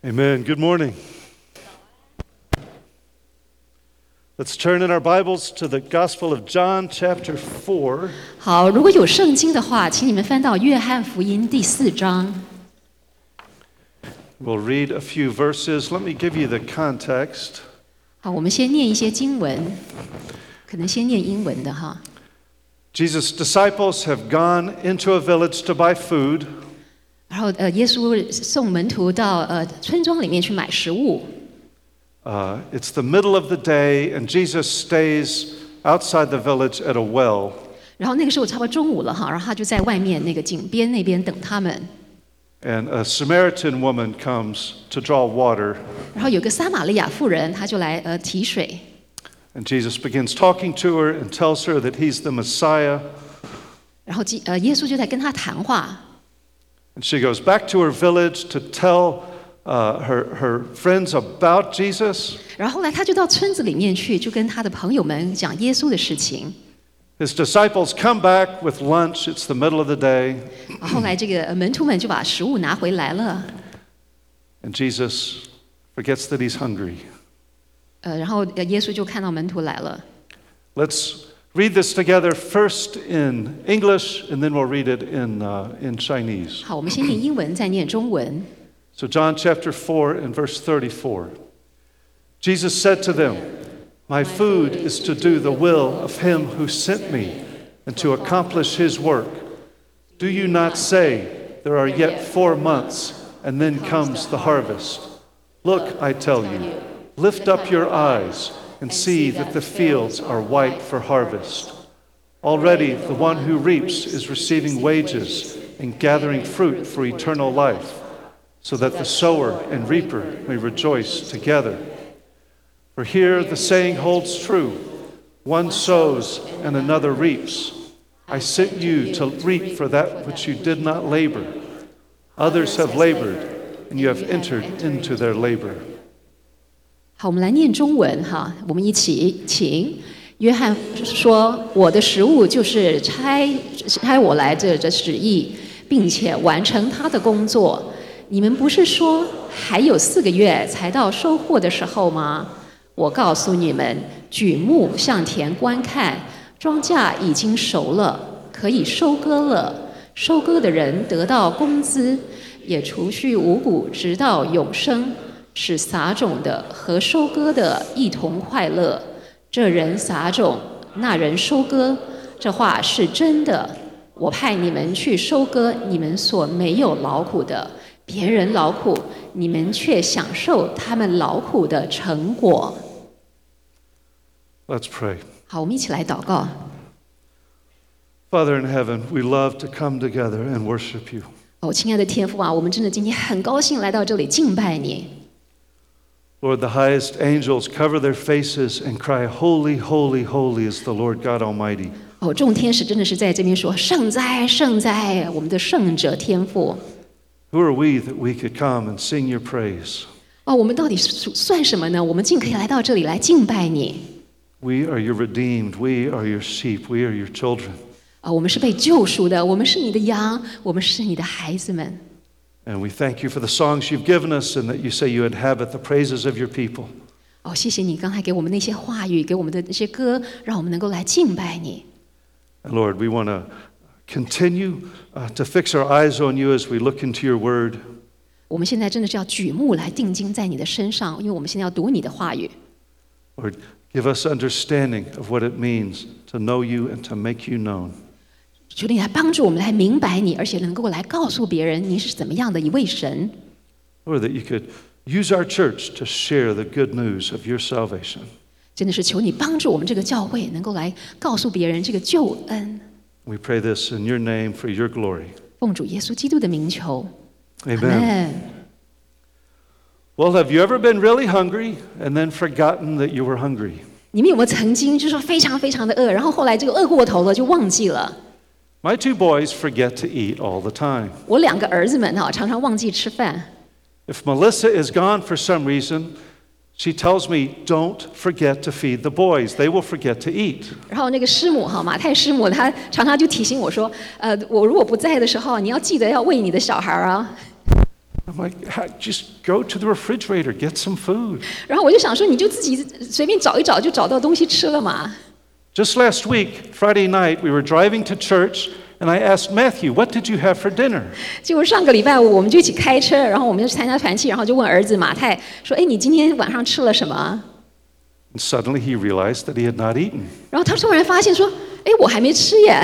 Amen. Good morning. Let's turn in our Bibles to the Gospel of John, chapter 4. 好，如果有圣经的话，请你们翻到约翰福音第4章。 We'll read a few verses. Let me give you the context. 好，我们先念一些经文，可能先念英文的哈。 Jesus' disciples have gone into a village to buy food. 然后耶稣送门徒到村庄里面去买食物。 It's the middle of the day, and Jesus stays outside the village at a well. 然后那个时候差不多中午了哈，然后他就在外面那个井边那边等他们。 And a Samaritan woman comes to draw water. 然后有个撒玛利亚妇人，她就来提水。 And Jesus begins talking to her and tells her that he's the Messiah. 然后耶稣就在跟她谈话。 And she goes back to her village to tell her friends about Jesus. 然后后来他就到村子里面去，就跟他的朋友们讲耶稣的事情。 His disciples come back with lunch. It's the middle of the day. 后来这个门徒们就把食物拿回来了。 And Jesus forgets that he's hungry. 然后耶稣就看到门徒来了。 Let's read this together first in English, and then we'll read it in Chinese. 好，我们先念英文，再念中文。 So John chapter 4 and verse 34. Jesus said to them, "My food is to do the will of him who sent me and to accomplish his work. Do you not say, there are yet 4 months, and then comes the harvest? Look, I tell you, lift up your eyes and see that the fields are white for harvest. Already the one who reaps is receiving wages and gathering fruit for eternal life, so that the sower and reaper may rejoice together. For here the saying holds true, one sows and another reaps. I sent you to reap for that which you did not labor. Others have labored, and you have entered into their labor." 好，我们来念中文哈，我们一起请。约翰说：“我的食物就是差我来这旨意，并且完成他的工作。你们不是说还有4个月才到收获的时候吗？我告诉你们，举目向田观看，庄稼已经熟了，可以收割了。收割的人得到工资，也储蓄五谷，直到永生。使撒种的和收割的一同快乐。这人撒种，那人收割，这话是真的。我派你们去收割你们所没有劳苦的，别人劳苦，你们却享受他们劳苦的成果。” Let's pray. 好，我们一起来祷告。 Father in heaven, we love to come together and worship you. 亲爱的天父啊，我们真的今天很高兴来到这里敬拜你。 Lord, the highest angels cover their faces and cry, "Holy, holy, holy is the Lord God Almighty." 众天使真的是在这边说：“圣哉，圣哉，我们的圣者天父。” Who are we that we could come and sing your praise? 我们到底算什么呢？我们竟可以来到这里来敬拜你。 We are your redeemed. We are your sheep. We are your children. 我们是被救赎的，我们是你的羊，我们是你的孩子们。 And we thank you for the songs you've given us and that you say you inhabit the praises of your people. 谢谢你刚才给我们那些话语，给我们的那些歌，让我们能够来敬拜你。 And Lord, we want to continue to fix our eyes on you as we look into your word. 我们现在真的是要举目来定睛在你的身上，因为我们现在要读你的话语。 Lord, give us understanding of what it means to know you and to make you known. 求你来帮助我们来明白你，而且能够来告诉别人你是怎么样的一位神。 Lord, that you could use our church to share the good news of your salvation. 真的是求你帮助我们这个教会能够来告诉别人这个救恩。 We pray this in your name for your glory. 奉主耶稣基督的名求。 Amen. Well, have you ever been really hungry and then forgotten that you were hungry? 你们有没有曾经就是说非常非常的饿，然后后来这个饿过头了就忘记了？ My 2 boys forget to eat all the time. 我2个儿子们常常忘记吃饭。 If Melissa is gone for some reason, she tells me, "Don't forget to feed the boys. They will forget to eat." 然后那个师母马太师母，她常常就提醒我说，我如果不在的时候，你要记得要喂你的小孩啊。 I'm like, just go to the refrigerator, get some food. 然后我就想说，你就自己随便找一找，就找到东西吃了嘛。 Just last week, Friday night, we were driving to church, and I asked Matthew, "What did you have for dinner?" 结果上个礼拜五我们就一起开车，然后我们就参加团契，然后就问儿子马太说：“哎，你今天晚上吃了什么？” And suddenly he realized that he had not eaten. 然后他突然发现说：“哎，我还没吃耶。”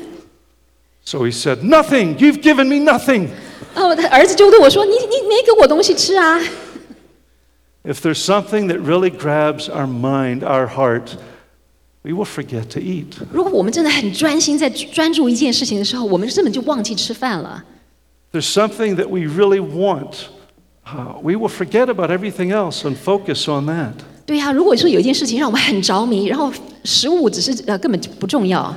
So he said, "Nothing. You've given me nothing." 然后他儿子就对我说：“你没给我东西吃啊。” If there's something that really grabs our mind, our heart, we will forget to eat. 如果我们真的很专心在专注一件事情的时候，我们根本就忘记吃饭了。 There's something that we really want. We will forget about everything else and focus on that. 对呀，如果说有一件事情让我们很着迷，然后食物只是根本不重要。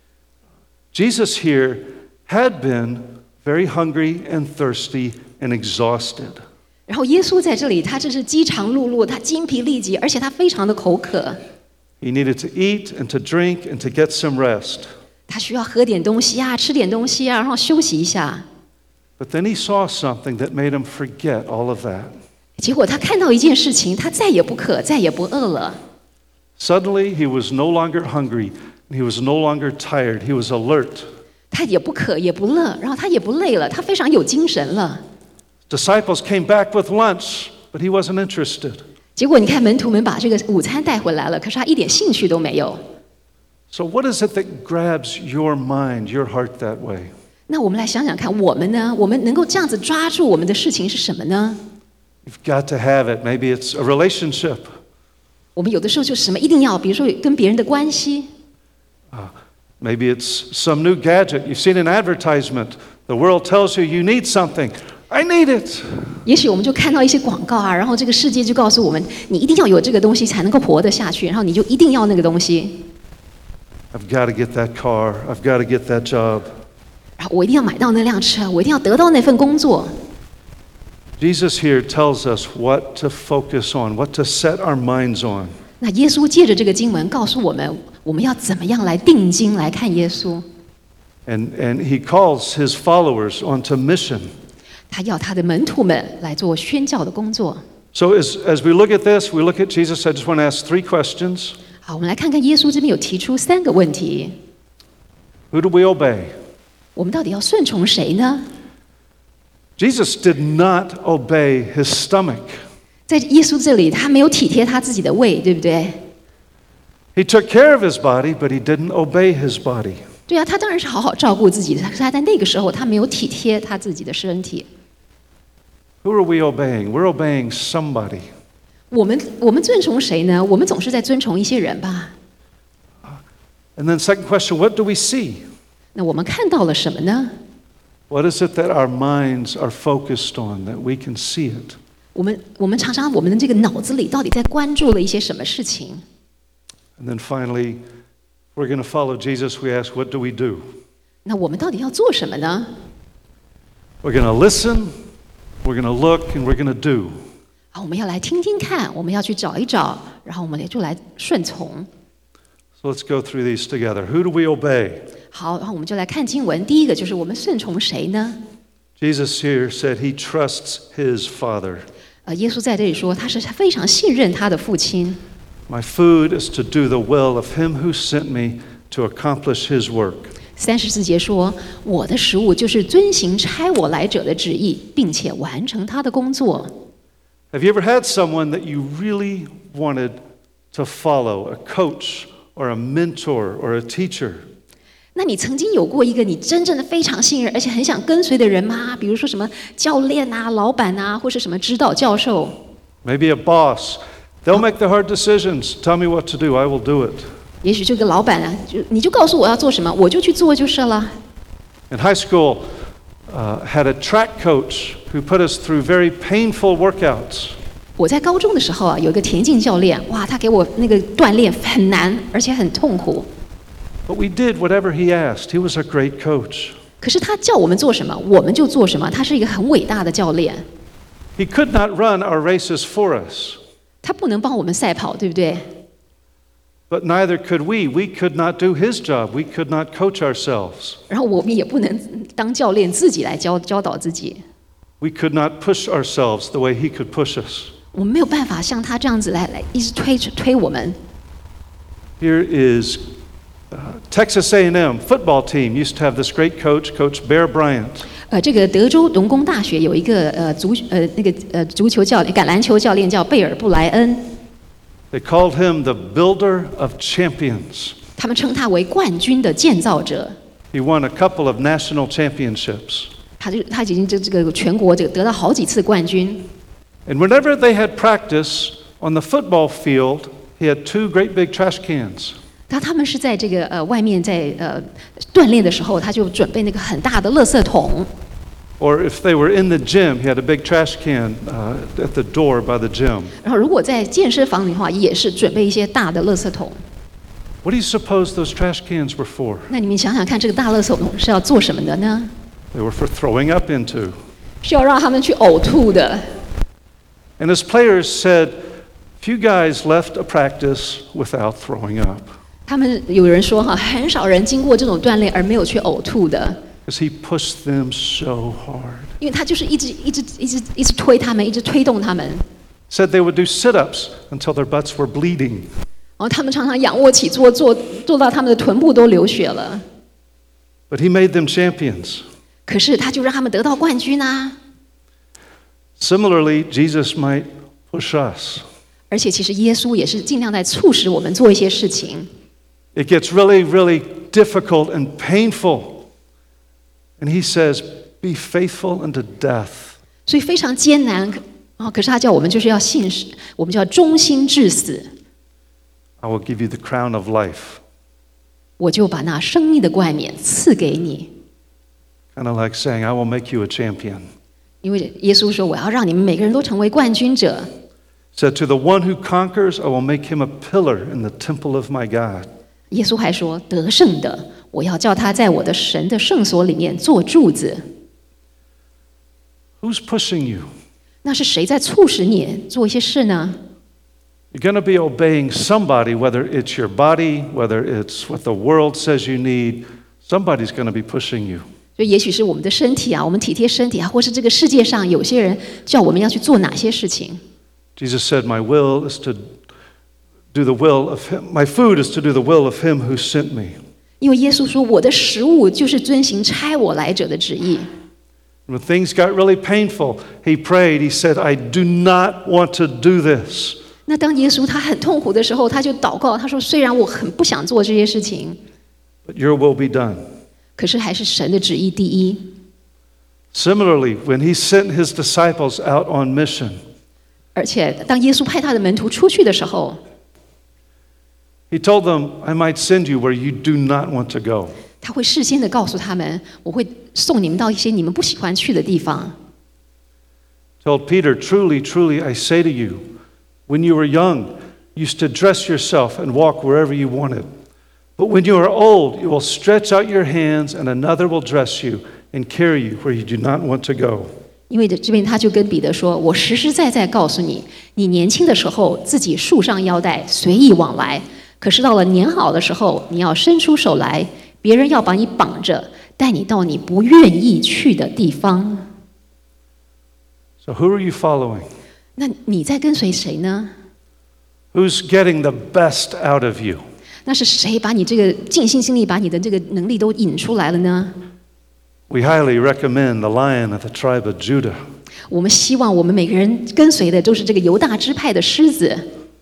Jesus here had been very hungry and thirsty and exhausted. 然后耶稣在这里，他这是饥肠辘辘，他精疲力竭，而且他非常的口渴。 He needed to eat and to drink and to get some rest. 他需要喝点东西啊，吃点东西啊，然后休息一下。 But then he saw something that made him forget all of that. 结果他看到一件事情，他再也不渴，再也不饿了。 Suddenly, he was no longer hungry. He was no longer tired. He was alert. 他也不渴，也不饿，然后他也不累了，他非常有精神了。 Disciples came back with lunch, but he wasn't interested. 结果你看，门徒们把这个午餐带回来了，可是他一点兴趣都没有。 So what is it that grabs your mind, your heart that way? 那我们来想想看，我们呢？我们能够这样子抓住我们的事情是什么呢？ You've got to have it. Maybe it's a relationship. 我们有的时候就什么一定要，比如说跟别人的关系， Maybe it's some new gadget. You've seen an advertisement. The world tells you you need something. I need it. 也许我们就看到一些广告啊，然后这个世界就告诉我们，你一定要有这个东西才能够活得下去，然后你就一定要那个东西。 I've got to get that car. I've got to get that job. 然后我一定要买到那辆车，我一定要得到那份工作。 Jesus here tells us what to focus on, what to set our minds on. 那耶稣借着这个经文告诉我们，我们要怎么样来定睛来看耶稣。 And he calls his followers onto mission. 他要他的门徒们来做宣教的工作。 So as we look at this, we look at Jesus. I just want to ask 3 questions. 好，我们来看看耶稣这边有提出3个问题。 Who do we obey? 我们到底要顺从谁呢？ Jesus did not obey his stomach. 在耶稣这里，他没有体贴他自己的胃，对不对？ He took care of his body, but he didn't obey his body. 对啊，他当然是好好照顾自己的，可是他在那个时候，他没有体贴他自己的身体。 Who are we obeying? We're obeying somebody. 我们遵从谁呢？我们总是在遵从一些人吧。 And then second question, what do we see? 那我们看到了什么呢？ What is it that our minds are focused on that we can see it? 我们常常我们的这个脑子里到底在关注了一些什么事情？ And then finally, we're going to follow Jesus. We ask, what do we do? 那我们到底要做什么呢？ We're going to listen, we're going to look, and we're going to do. 好，我们要来听听看，我们要去找一找，然后我们也就来顺从。 So let's go through these together. Who do we obey? 好，然后我们就来看经文。第一个就是我们顺从谁呢？ Jesus here said he trusts his Father. 耶稣在这里说，他是非常信任他的父亲。 My food is to do the will of him who sent me to accomplish his work. 34节说，我的食物就是遵行差我来者的旨意，并且完成他的工作。 Have you ever had someone that you really wanted to follow, a coach or a mentor or a teacher? 那你曾经有过一个你真正的非常信任，而且很想跟随的人吗？比如说什么教练啊、老板啊，或是什么指导教授？ Maybe a boss. They'll make the hard decisions. Tell me what to do. I will do it. 也许这个老板啊，你就告诉我要做什么，我就去做就是了。 In high school, had a track coach who put us through very painful workouts. 我在高中的时候啊，有一个田径教练，哇，他给我那个锻炼很难，而且很痛苦。 But we did whatever he asked. He was a great coach. 可是他叫我们做什么，我们就做什么。他是一个很伟大的教练， He could not run our races for us, 他不能帮我们赛跑，对不对？ but neither could we. We could not do his job. We could not coach ourselves. 然后我们也不能当教练自己来教导自己。 We could not push ourselves the way he could push us. 我们没有办法像他这样子来一直推我们。 Here is Texas A&M football team used to have this great coach, Coach Bear Bryant. 这个德州农工大学有一个足球教练、橄榄球教练叫贝尔布莱恩， They called him the builder of champions. 他们称他为冠军的建造者。 He won a couple of national championships. 他已经这个全国得到好几次冠军。 And whenever they had practice on the football field, he had 2 great big trash cans. 当他们是在这个外面在锻炼的时候，他就准备那个很大的垃圾桶。 Or if they were in the gym, he had a big trash can at the door by the gym. 然后如果在健身房里的话，也是准备一些大的垃圾桶。 What do you suppose those trash cans were for? 那你们想想看，这个大垃圾桶是要做什么的呢？ They were for throwing up into. 是要让他们去呕吐的。 And his players said, few guys left a practice without throwing up. 他们有人说哈，很少人经过这种锻炼而没有去呕吐的， Because he pushed them so hard. 因为他就是一直推他们，一直推动他们。 Said they would do sit-ups until their butts were bleeding. 然后他们常常仰卧起坐，做到他们的臀部都流血了。 But he made them champions. 可是他就让他们得到冠军啊！ Similarly, Jesus might push us. 而且其实耶稣也是尽量在促使我们做一些事情。 It gets really, really difficult and painful. And he says, be faithful unto death. 所以非常艰难啊！可是他叫我们就是要信实，我们就要忠心至死。 I will give you the crown of life. 我就把那生命的冠冕赐给你。 Kind of like saying, I will make you a champion. 因为耶稣说，我要让你们每个人都成为冠军者。 Said, to the one who conquers, I will make him a pillar in the temple of my God. 耶稣还说，得胜的，我要叫他在我的神的圣所里面做柱子。 Who's pushing you? 那是谁在促使你做一些事呢？ You're going to be obeying somebody, whether it's your body, whether it's what the world says you need. Somebody's going to be pushing you. 所以也许是我们的身体啊，我们体贴身体啊，或是这个世界上有些人叫我们要去做哪些事情。 Jesus said, my will is to do the will of him. My food is to do the will of him who sent me. 因为耶稣说，我的食物就是遵行差我来者的旨意。 When things got really painful, he prayed. He said, I do not want to do this. 那当耶稣他很痛苦的时候，他就祷告，他说：“虽然我很不想做这些事情， But your will be done. 可是还是神的旨意第一。” Similarly, when he sent his disciples out on mission, 而且当耶稣派他的门徒出去的时候， he told them, I might send you where you do not want to go. 他会事先的告诉他们，我会送你们到一些你们不喜欢去的地方。 Told Peter, truly, truly, I say to you, when you were young, you used to dress yourself and walk wherever you wanted. But when you are old, you will stretch out your hands and another will dress you and carry you where you do not want to go. 因为这边他就跟彼得说：“我实实在在告诉你，你年轻的时候自己束上腰带，随意往来；可是到了年老的时候，你要伸出手来，别人要把你绑着，带你到你不愿意去的地方。” So who are you following? 那你在跟随谁呢？ Who's getting the best out of you? 那是谁把你这个尽心尽力把你的这个能力都引出来了呢？ We highly recommend the Lion of the tribe of Judah. 我们希望我们每个人跟随的都是这个犹大支派的狮子。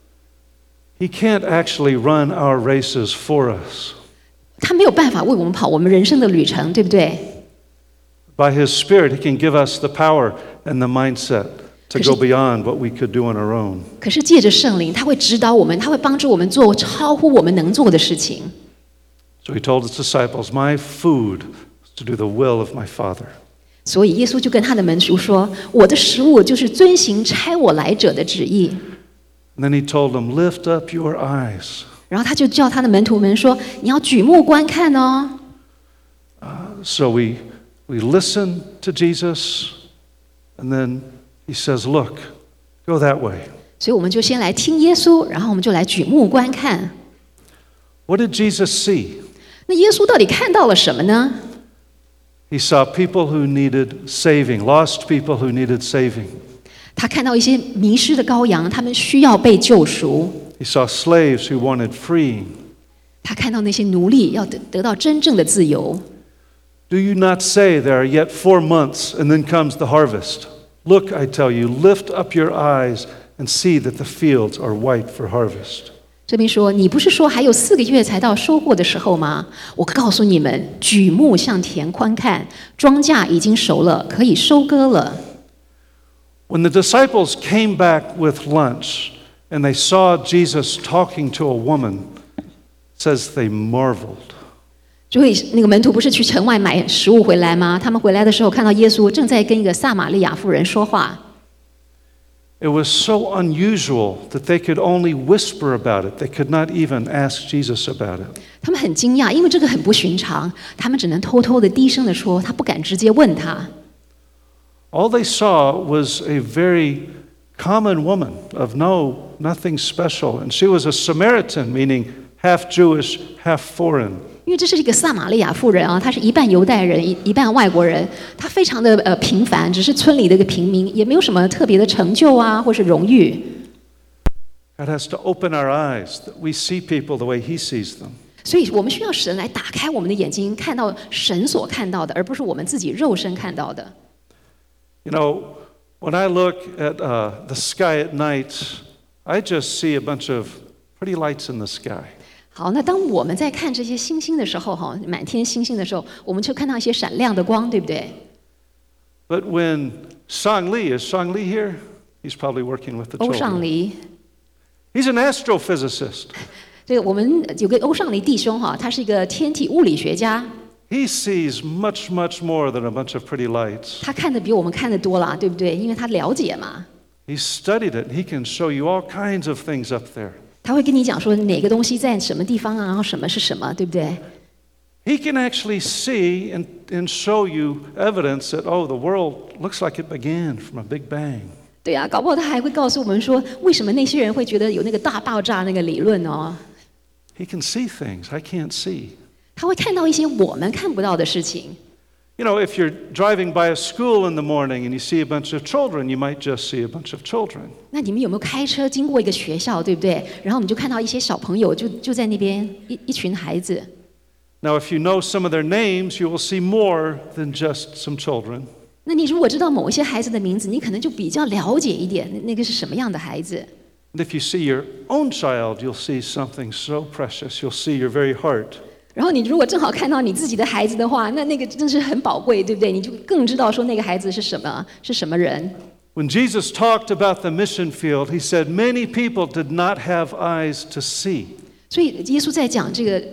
He can't actually run our races for us. 他没有办法为我们跑我们人生的旅程，对不对？ By his Spirit, he can give us the power and the mindset to go beyond what we could do on our own. 可是借着圣灵，他会指导我们，他会帮助我们做超乎我们能做的事情。 So he told his disciples, my food is to do the will of my Father. 所以耶稣就跟他的门徒说：“我的食物就是遵行差我来者的旨意。” And then he told them, lift up your eyes. 然后他就叫他的门徒们说：“你要举目观看哦。” So we listen to Jesus, and then he says, look, go that way. 所以我们就先来听耶稣，然后我们就来举目观看。 What did Jesus see? 那耶稣到底看到了什么呢？ He saw people who needed saving, lost people who needed saving. 他看到一些迷失的羔羊，他们需要被救赎。 He saw slaves who wanted freeing. 他看到那些奴隶要得到真正的自由。 Do you not say there are yet 4 months and then comes the harvest? Look, I tell you, lift up your eyes and see that the fields are white for harvest. 这边说，你不是说还有4个月才到收获的时候吗？我告诉你们，举目向田观看，庄稼已经熟了，可以收割了。 When the disciples came back with lunch and they saw Jesus talking to a woman, it says they marveled. 所以那个门徒不是去城外买食物回来吗？他们回来的时候看到耶稣正在跟一个撒玛利亚妇人说话。 It was so unusual that they could only whisper about it. They could not even ask Jesus about it. 他们很惊讶，因为这个很不寻常，他们只能偷偷的低声的说，他不敢直接问他。 All they saw was a very common woman of nothing special. And she was a Samaritan, meaning half Jewish, half foreign. 因为这是一个撒玛利亚妇人啊，她是一半犹太人，一半外国人，她非常的平凡，只是村里的一个平民，也没有什么特别的成就啊，或是荣誉。 God has to open our eyes that we see people the way He sees them. 所以我们需要神来打开我们的眼睛，看到神所看到的，而不是我们自己肉身看到的。 You know, when I look at the sky at night, I just see a bunch of pretty lights in the sky. 好，那当我们在看这些星星的时候，哈，满天星星的时候，我们就看到一些闪亮的光，对不对？ But when Sang Lee, is Sang Lee here? He's probably working with the 欧尚 children. 黎， He's an astrophysicist. 这个我们有个欧尚黎弟兄哈，他是一个天体物理学家， He sees much, much more than a bunch of pretty lights. 他看的比我们看的多啦，对不对？因为他了解嘛， He studied it. He can show you all kinds of things up there. 他会跟你讲说哪个东西在什么地方啊，然后什么是什么，对不对？ He can actually see and show you evidence that, oh, the world looks like it began from a big bang. 对啊，搞不好他还会告诉我们说，为什么那些人会觉得有那个大爆炸那个理论哦？ He can see things I can't see. 他会看到一些我们看不到的事情。 You know, if you're driving by a school in the morning and you see a bunch of children, you might just see a bunch of children. 那你们有没有开车经过一个学校，对不对？然后你就看到一些小朋友就在那边一群孩子。 Now, if you know some of their names, you will see more than just some children. 那你如果知道某一些孩子的名字，你可能就比较了解一点那个是什么样的孩子。 And if you see your own child, you'll see something so precious. You'll see your very heart. 然后你如果正好看到你自己的孩子的话，那个真是很宝贵，对不对？你就更知道说那个孩子是什么人。 When Jesus talked about the mission field, he said many people did not have eyes to see. 所以耶稣在讲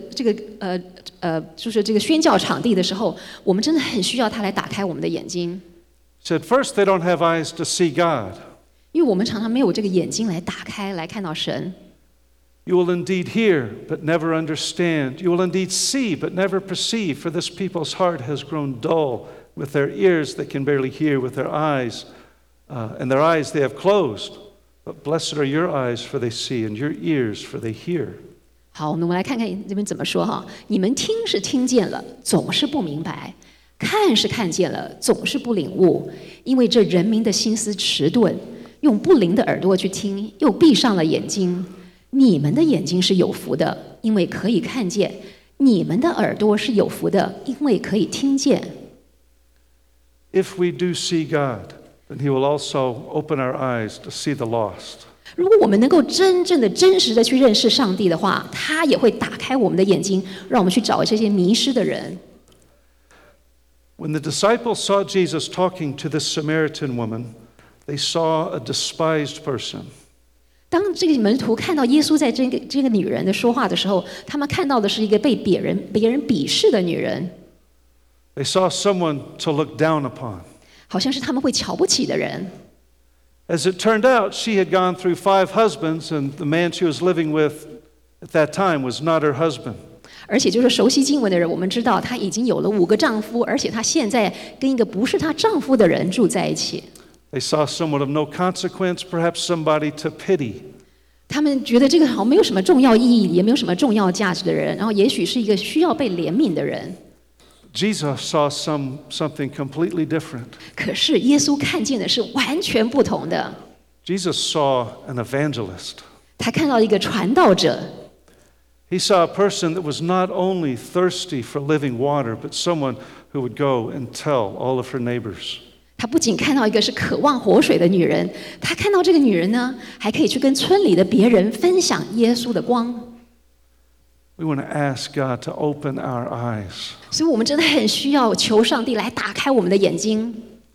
就是这个宣教场地的时候，我们真的很需要他来打开我们的眼睛， He said first they don't have eyes to see God. 因为我们常常没有这个眼睛来打开来看到神。 You will indeed hear, but never understand. You will indeed see, but never perceive. For this people's heart has grown dull. With their ears they can barely hear. With their eyes, and their eyes they have closed. But blessed are your eyes, for they see, and your ears, for they hear. 好，那我们来看看这边怎么说哈。你们听是听见了，总是不明白；看是看见了，总是不领悟。因为这人民的心思迟钝，用不灵的耳朵去听，又闭上了眼睛。你们的眼睛是有福的，因为可以看见；你们的耳朵是有福的，因为可以听见。 If we do see God, then He will also open our eyes to see the lost. 如果我们能够真正的、真实的去认识上帝的话，他也会打开我们的眼睛，让我们去找这些迷失的人。 When the disciples saw Jesus talking to this Samaritan woman, they saw a despised person. 当这个门徒看到耶稣在这个女人的说话的时候，他们看到的是一个被别人鄙视的女人， They saw someone to look down upon. 好像是他们会瞧不起的人。 As it turned out, she had gone through 5 husbands, and the man she was living with at that time was not her husband. 而且就是熟悉经文的人，我们知道她已经有了5个丈夫，而且她现在跟一个不是她丈夫的人住在一起。 They saw someone of no consequence, perhaps somebody to pity. 他们觉得这个好像没有什么重要意义，也没有什么重要价值的人，然后也许是一个需要被怜悯的人。 Jesus saw something completely different. 可是耶稣看见的是完全不同的。 Jesus saw an evangelist. 他看到一个传道者， He saw a person that was not only thirsty for living water, but someone who would go and tell all of her neighbors. 他不仅看到一个是渴望活水的女人，他看到这个女人呢，还可以去跟村里的别人分享耶稣的光。 We want to ask God to open our eyes. 所以我们真的很需要求上帝来打开我们的眼睛。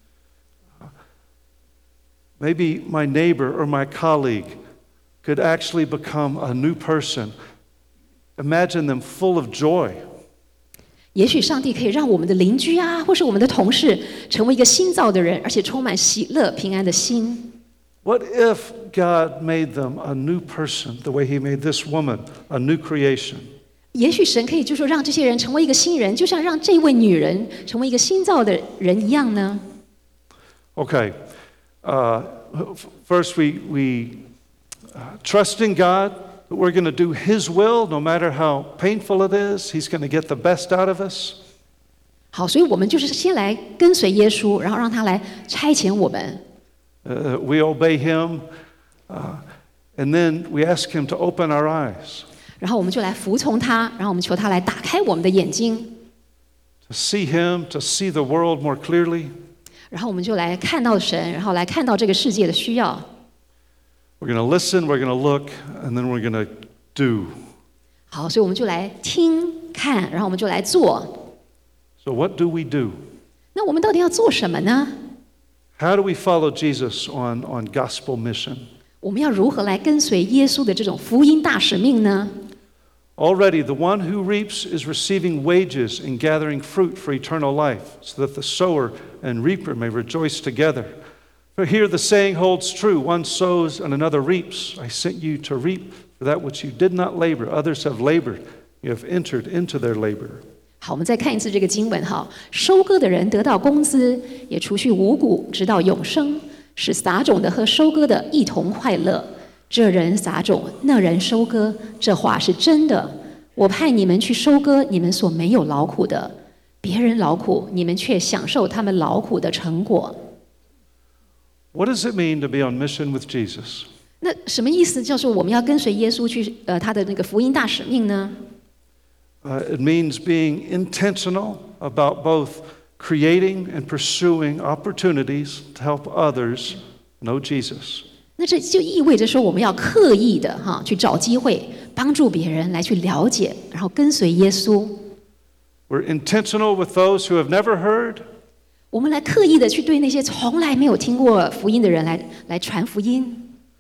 Maybe my neighbor or my colleague could actually become a new person. Imagine them full of joy. 也许上帝可以让我们的邻居啊，或是我们的同事，成为一个新造的人，而且充满喜乐、平安的心。 What if God made them a new person the way He made this woman a new creation? 也许神可以就说让这些人成为一个新人，就像让这位女人成为一个新造的人一样呢。 Okay, first we trust in God that we're going to do His will, no matter how painful it is. He's going to get the best out of us. 好，所以我们就是先来跟随耶稣，然后让他来差遣我们。 We obey Him, and then we ask Him to open our eyes. 然后我们就来服从他，然后我们求他来打开我们的眼睛， To see Him, to see the world more clearly. 然后我们就来看到神，然后来看到这个世界的需要。 We're going to listen, we're going to look, and then we're going to do. 好，所以我们就来听看，然后我们就来做。 So what do we do? 那我们到底要做什么呢？ How do we follow Jesus on gospel mission? 我们要如何来跟随耶稣的这种福音大使命呢？ Already, the one who reaps is receiving wages and gathering fruit for eternal life, so that the sower and reaper may rejoice together. For here the saying holds true, one sows and another reaps. I sent you to reap for that which you did not labor. Others have labored. You have entered into their labor. 好，我们再看一次这个经文哈。收割的人得到工资，也除去五谷，直到永生，使撒种的和收割的一同快乐。这人撒种，那人收割，这话是真的。我派你们去收割你们所没有劳苦的，别人劳苦，你们却享受他们劳苦的成果。 What does it mean to be on mission with Jesus? 那什么意思？就是我们要跟随耶稣去他的那个福音大使命呢？ It means being intentional about both creating and pursuing opportunities to help others know Jesus. 那这就意味着说，我们要刻意的去找机会，帮助别人来去了解，然后跟随耶稣。 We're intentional with those who have never heard. 我们来刻意的去对那些从来没有听过福音的人来传福音。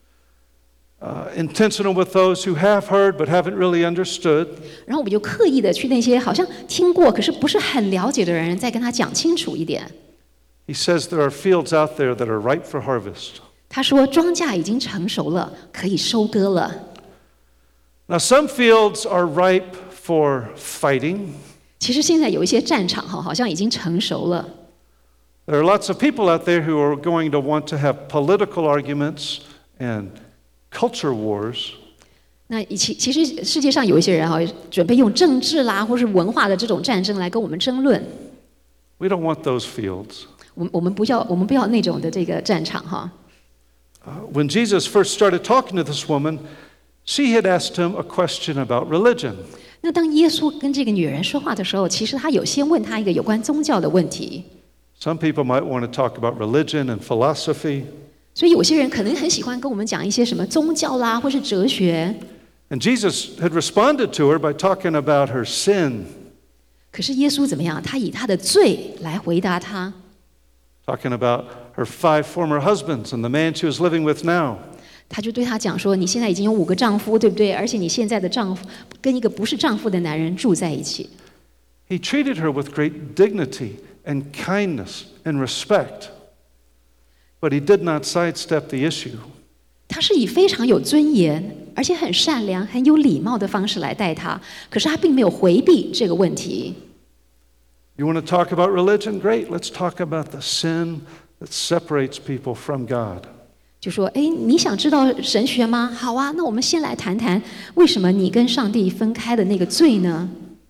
Intentional with those who have heard but haven't really understood. 然后我们就刻意的去那些好像听过可是不是很了解的人，再跟他讲清楚一点。 He says there are fields out there that are ripe for harvest. 他说庄稼已经成熟了，可以收割了。 Now, some fields are ripe for fighting. 其实现在有一些战场好像已经成熟了。 There are lots of people out there who are going to want to have political arguments and culture wars. 那其实世界上有一些人准备用政治啦，或是文化的这种战争来跟我们争论。 We don't want those fields. 我们不要那种的这个战场哈。 When Jesus first started talking to this woman, she had asked him a question about religion. 那当耶稣跟这个女人说话的时候，其实他有先问她一个有关宗教的问题。 Some people might want to talk about religion and philosophy. 所以有些人可能很喜欢跟我们讲一些什么宗教啦，或是哲学。 And Jesus had responded to her by talking about her sin. 可是耶稣怎么样？他以他的罪来回答她。 Talking about her 5 former husbands and the man she was living with now. 他就对她讲说：“你现在已经有5个丈夫，对不对？而且你现在的丈夫跟一个不是丈夫的男人住在一起。” He treated her with great dignity and kindness and respect, but he did not sidestep the issue. 他是以非常有尊严，而且很善良、很有礼貌的方式来待她，可是他并没有回避这个问题。 You want to talk about religion? Great. Let's talk about the sin that separates people from God. 就说：“哎，你想知道神学吗？好啊，那我们先来谈谈为什么你跟上帝分开的那个罪呢？”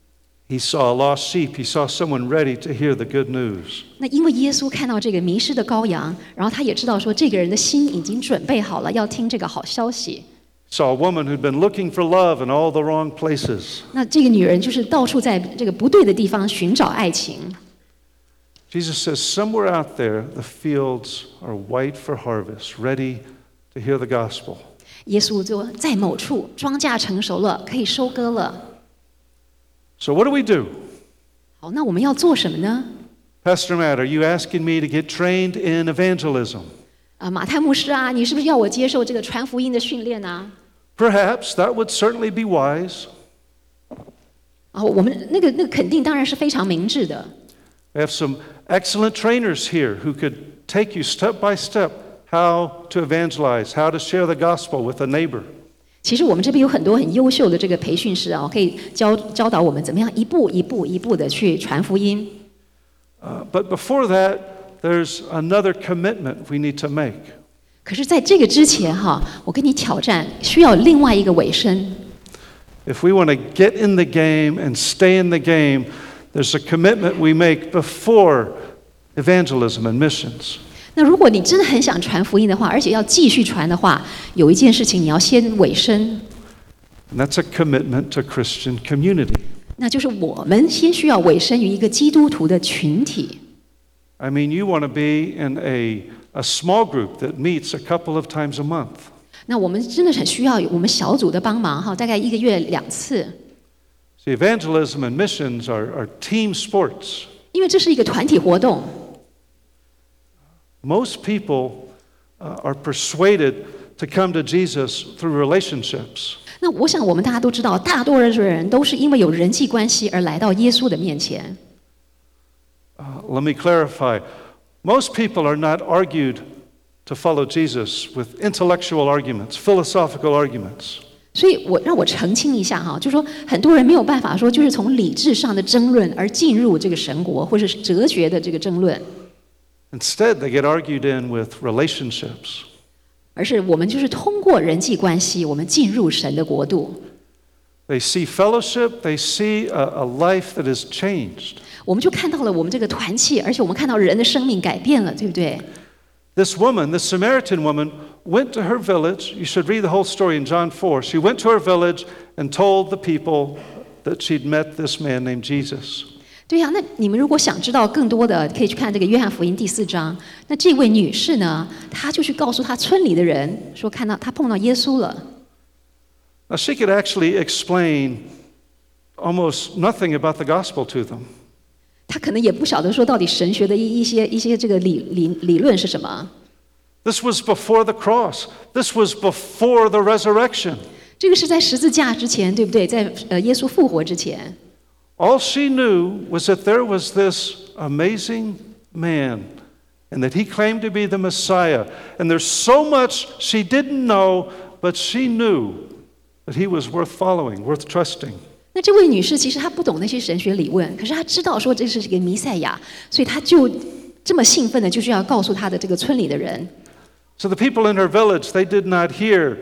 He saw a lost sheep. He saw someone ready to hear the good news. 那因为耶稣看到这个迷失的羔羊，然后他也知道说这个人的心已经准备好了，要听这个好消息。 Saw a woman who'd been looking for love in all the wrong places. 那这个女人就是到处在这个不对的地方寻找爱情。 Jesus says, somewhere out there, the fields are white for harvest, ready to hear the gospel. 耶稣就在某处，庄稼成熟了，可以收割了。 So what do we do? 好，那我们要做什么呢？ Pastor Matt, are you asking me to get trained in evangelism? 马太牧师啊，你是不是要我接受这个传福音的训练啊？ Perhaps that would certainly be wise. 我们那个肯定当然是非常明智的。 We have some excellent trainers here who could take you step by step how to evangelize, how to share the gospel with a neighbor. 其实我们这边有很多很优秀的这个培训师啊，可以教导我们怎么样一步一步的去传福音。 But before that, there's another commitment we need to make. 可是在这个之前哈，我跟你挑战，需要另外一个尾声。 If we want to get in the game and stay in the game, there's a commitment we make before evangelism and missions. 那如果你真的很想传福音的话，而且要继续传的话，有一件事情你要先委身， And that's a commitment to Christian community. 那就是我们先需要委身于一个基督徒的群体。 I mean, you want to be in a small group that meets a couple of times a month. 那我们真的很需要我们小组的帮忙哈，大概1个月2次， See, evangelism and missions are team sports. 因为这是一个团体活动。 Most people are persuaded to come to Jesus through relationships. 那我想我们大家都知道，大多数人都是因为有人际关系而来到耶稣的面前。 Let me clarify. Most people are not argued to follow Jesus with intellectual arguments, philosophical arguments. 所以让我澄清一下哈，就是说很多人没有办法说，就是从理智上的争论而进入这个神国，或者是哲学的这个争论， Instead, they get argued in with relationships. 而是我们就是通过人际关系，我们进入神的国度。 They see fellowship, they see a life that is changed. 我们就看到了我们这个团契，而且我们看到人的生命改变了，对不对？ This woman, this Samaritan woman, went to her village. You should read the whole story in John 4. She went to her village and told the people that she'd met this man named Jesus. 对呀，那你们如果想知道更多的，可以去看这个约翰福音第4章。那这位女士呢，她就去告诉她村里的人，说看到她碰到耶稣了。 Now, she could actually explain almost nothing about the gospel to them. 她可能也不晓得说到底神学的一些这个理论是什么。 This was before the cross. This was before the resurrection. 这个是在十字架之前，对不对？在耶稣复活之前。 All she knew was that there was this amazing man and that he claimed to be the Messiah. And there's so much she didn't know, but she knew that he was worth following, worth trusting. 那这位女士其实她不懂那些神学理论，可是她知道说这是一个弥赛亚，所以她就这么兴奋的，就是要告诉她的这个村里的人。 So the people in her village, they did not hear,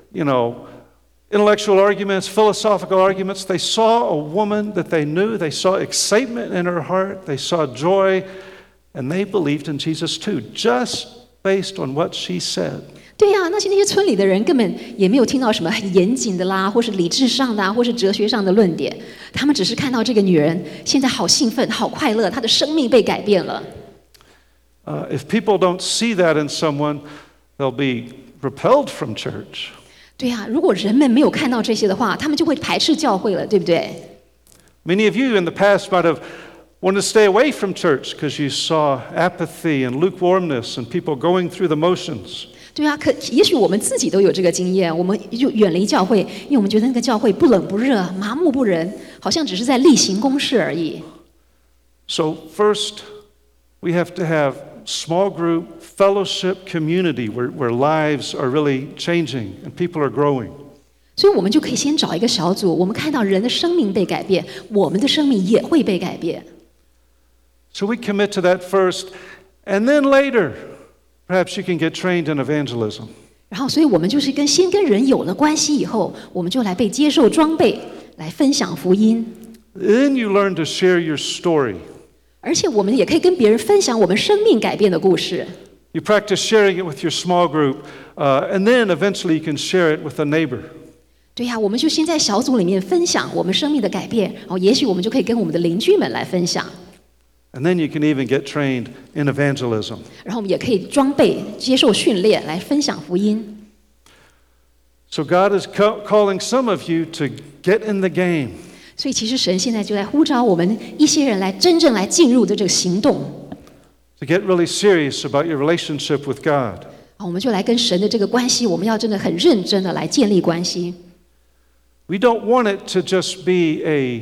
intellectual arguments, philosophical arguments. They saw a woman that they knew. They saw excitement in her heart. They saw joy. And they believed in Jesus too, just based on what she said. 对呀，那些村里的人根本也没有听到什么很严谨的啦，或是理智上的啊，或是哲学上的论点，他们只是看到这个女人现在好兴奋、好快乐，她的生命被改变了。 If people don't see that in someone, they'll be repelled from church. 对呀，如果人们没有看到这些的话，他们就会排斥教会了，对不对？ Many of you in the past might have wanted to stay away from church because you saw apathy and lukewarmness and people going through the motions. 对啊，也许我们自己都有这个经验，我们就远离教会，因为我们觉得那个教会不冷不热、麻木不仁，好像只是在例行公事而已。 So first, we have to have small group, fellowship, community where lives are really changing and people are growing. 所以我们就可以先找一个小组，我们看到人的生命被改变，我们的生命也会被改变。 So we commit to that first, and then later, perhaps you can get trained in evangelism. 然后，所以我们就是先跟人有了关系以后，我们就来被接受装备，来分享福音。 Then you learn to share your story. 而且我们也可以跟别人分享我们生命改变的故事。 You practice sharing it with your small group, and then eventually you can share it with a neighbor. 对呀，我们就先在小组里面分享我们生命的改变，然后也许我们就可以跟我们的邻居们来分享。 And then you can even get trained in evangelism. 然后我们也可以装备、接受训练来分享福音。 So God is calling some of you to get in the game. 所以其实神现在就在呼召我们一些人来真正来进入这个行动。 To get really serious about your relationship with God. 我们就来跟神的这个关系，我们要真的很认真的来建立关系。 We don't want it to just be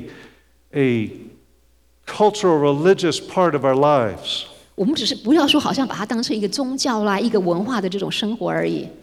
a cultural, religious part of our lives. 我们只是不要说好像把它当成一个宗教啦、一个文化的这种生活而已。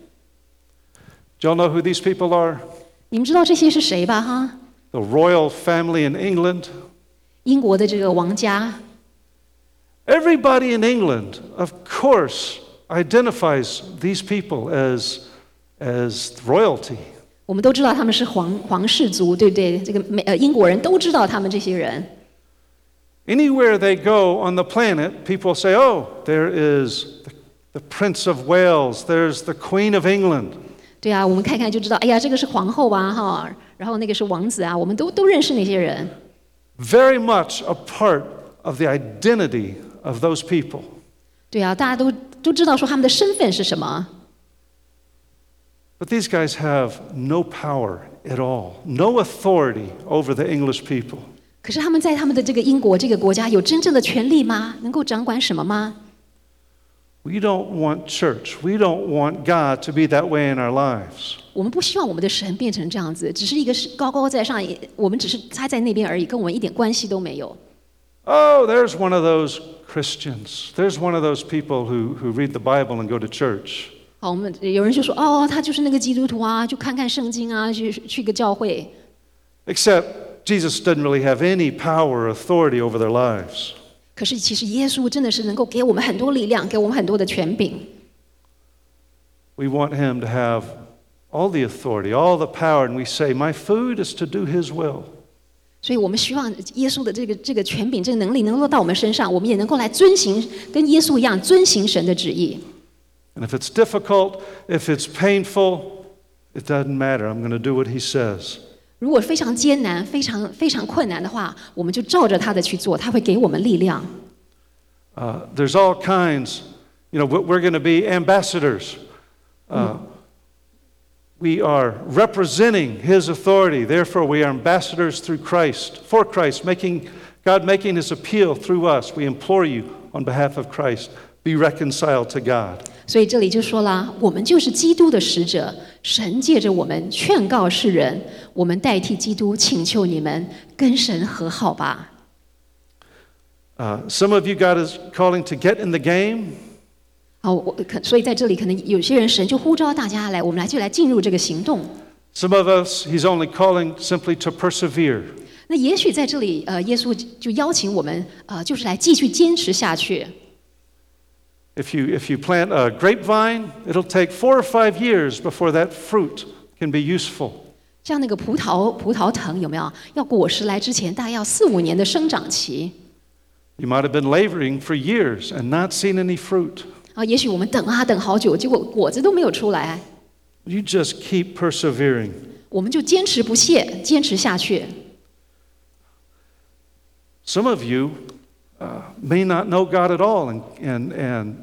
Do y'all know who these people are? 你们知道这些是谁吧？哈， The royal family in England. 英国的这个王家。 Everybody in England, of course, identifies these people as royalty. 我们都知道他们是皇室族，对不对？这个英国人都知道他们这些人。 Anywhere they go on the planet, people say, "Oh, there is the Prince of Wales. There's the Queen of England." 对啊，我们看看就知道，哎呀，这个是皇后啊，哈，然后那个是王子啊，我们都认识那些人。 Very much a part of the identity of those people. 对啊，大家都知道说他们的身份是什么。 But these guys have no power at all, no authority over the English people. 可是他们在他们的这个英国这个国家有真正的权利吗？能够掌管什么吗？ We don't want church. We don't want God to be that way in our lives. 我们不希望我们的神变成这样子，只是一个高高在上，我们只是他在那边而已，跟我们一点关系都没有。 Oh, there's one of those Christians. There's one of those people who read the Bible and go to church. 好，我们有人就说，哦，他就是那个基督徒啊，就看看圣经啊，去个教会。 Except Jesus doesn't really have any power or authority over their lives. 可是其实耶稣真的是能够给我们很多力量，给我们很多的权柄。 We want him to have all the authority, all the power, and we say, "My food is to do his will." 所以我们希望耶稣的这个权柄、这个能力能够落到我们身上，我们也能够来遵行，跟耶稣一样遵行神的旨意。 And if it's difficult, if it's painful, it doesn't matter. I'm going to do what he says. 如果非常艰难、非常困难的话，我们就照着他的去做，他会给我们力量。 There's all kinds. We're going to be ambassadors. We are representing his authority. Therefore, we are ambassadors through Christ, for Christ, God making his appeal through us. We implore you on behalf of Christ, be reconciled to God. 所以这里就说了，我们就是基督的使者，神借着我们劝告世人，我们代替基督请求你们跟神和好吧。 Some of you God is calling to get in the game. 好，所以在这里可能有些人神就呼召大家来，我们就来进入这个行动。 Some of us, he's only calling simply to persevere. 那也许在这里，耶稣就邀请我们，就是来继续坚持下去。 If you plant a grapevine, it'll take 4 or 5 years before that fruit can be useful. 像那个葡萄藤有没有？要果实来之前，大概要4、5年的生长期。 You might have been laboring for years and not seen any fruit. 也许我们等啊等好久，结果果子都没有出来。 You just keep persevering. 我们就坚持不懈，坚持下去。 Some of you may not know God at all, and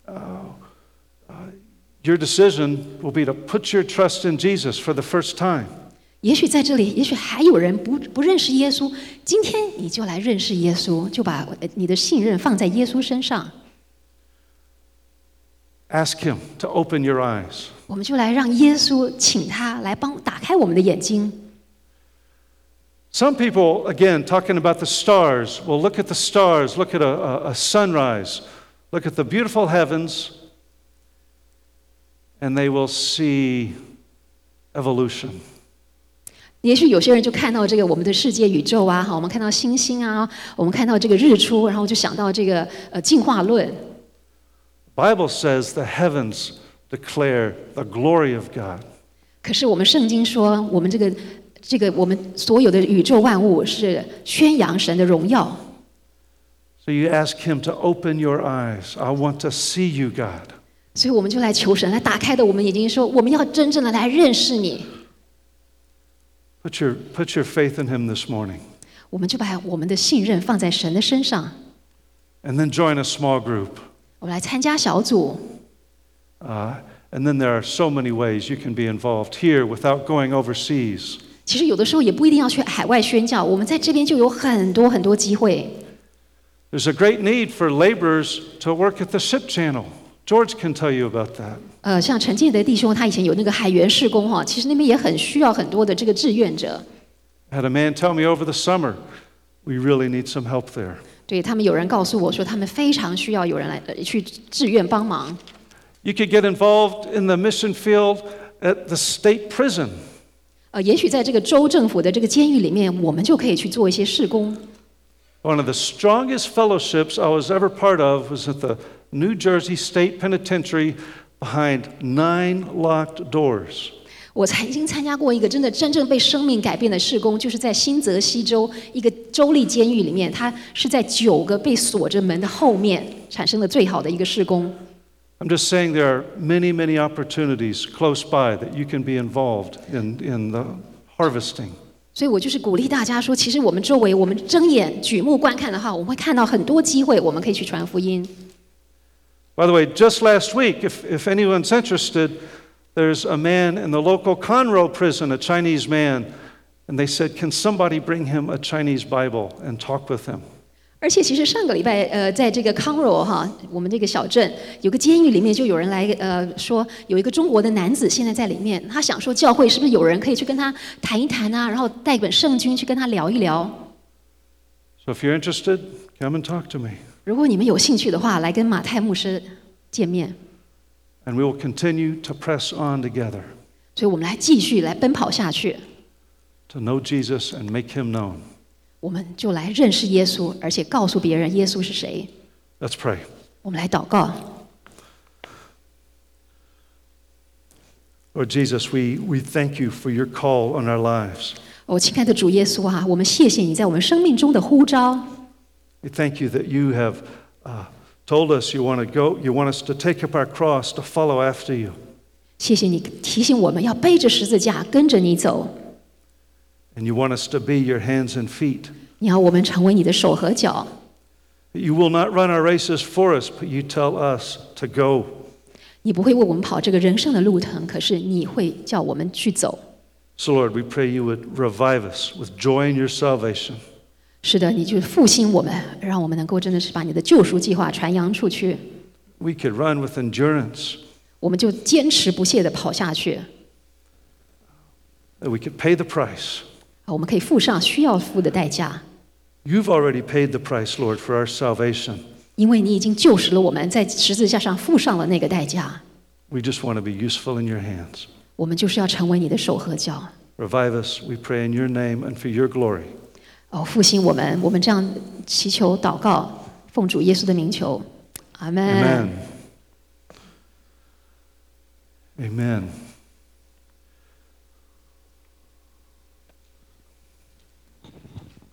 your decision will be to put your trust in Jesus for the first time. 也许在这里，也许还有人不认识耶稣。今天你就来认识耶稣，就把你的信任放在耶稣身上。 Ask him to open your eyes. 我们就来让耶稣请他来打开我们的眼睛。 Some people, again, talking about the stars, will look at the stars, look at a sunrise, look at the beautiful heavens, and they will see evolution. 也许有些人就看到这个我们的世界宇宙啊，我们看到星星啊，我们看到这个日出，然后就想到这个进化论。 Bible says the heavens declare the glory of God. 可是我们圣经说，我们这个这个我们所有的宇宙万物是宣扬神的荣耀。 So you ask him to open your eyes. I want to see you, God. 所以我们就来求神来打开的我们眼睛，说我们要真正的来认识你。 Put your faith in him this morning. 我们就把我们的信任放在神的身上。 And then join a small group. 我们来参加小组。 And then there are so many ways you can be involved here without going overseas. 其实有的时候也不一定要去海外宣教，我们在这边就有很多很多机会。 There's a great need for laborers to work at the ship channel. George can tell you about that. 像陈建德弟兄，他以前有那个海员事工哈，其实那边也很需要很多的这个志愿者。 Had a man tell me over the summer, we really need some help there. 对他们有人告诉我说，他们非常需要有人来去志愿帮忙。 You could get involved in the mission field at the state prison. 也许在这个州政府的这个监狱里面，我们就可以去做一些事工。 One of the strongest fellowships I was ever part of was at the New Jersey State Penitentiary behind 9 locked doors. 我曾经参加过一个真正被生命改变的事工，就是在新泽西州一个州立监狱里面，它是在9个被锁着门的后面产生了最好的一个事工。 I'm just saying there are many, many opportunities close by that you can be involved in the harvesting. 所以我就是鼓励大家说，其实我们周围，我们睁眼举目观看的话，我们会看到很多机会，我们可以去传福音。 By the way, just last week, if anyone's interested, there's a man in the local Conroe prison, a Chinese man, and they said, can somebody bring him a Chinese Bible and talk with him? 而且其实上个礼拜，在这个康柔哈，我们这个小镇有个监狱里面，就有人来说，有一个中国的男子现在在里面，他想说教会是不是有人可以去跟他谈一谈啊，然后带一本圣经去跟他聊一聊。 So if you're interested, come and talk to me. 如果你们有兴趣的话，来跟马太牧师见面。 And we will continue to press on together. 所以我们来继续来奔跑下去。 To know Jesus and make him known. 我们就来认识耶稣，而且告诉别人耶稣是谁。 Let's pray. 我们来祷告。 Lord Jesus, we thank you for your call on our lives. 亲爱的主耶稣啊，我们谢谢你在我们生命中的呼召。 We thank you that you have told us you want to go, you want us to take up our cross to follow after you. 谢谢你提醒我们要背着十字架跟着你走。 And you want us to be your hands and feet. 你要我们成为你的手和脚。 You will not run our races for us, but you tell us to go. 你不会为我们跑这个人生的路程，可是你会叫我们去走。 So Lord, we pray you would revive us with joy in your salvation. 是的，你就复兴我们，让我们能够真的是把你的救赎计划传扬出去。 We could run with endurance. 我们就坚持不懈地跑下去。 That we could pay the price. 我们可以付上需要付的代价。 You've already paid the price, Lord, for our salvation. 因为你已经救赎了我们，在十字架上付上了那个代价。 We just want to be useful in your hands. 我们就是要成为你的手和脚。 Revive us, we pray in your name and for your glory. 复兴我们，我们这样祈求祷告，奉主耶稣的名求，阿门。 Amen. Amen.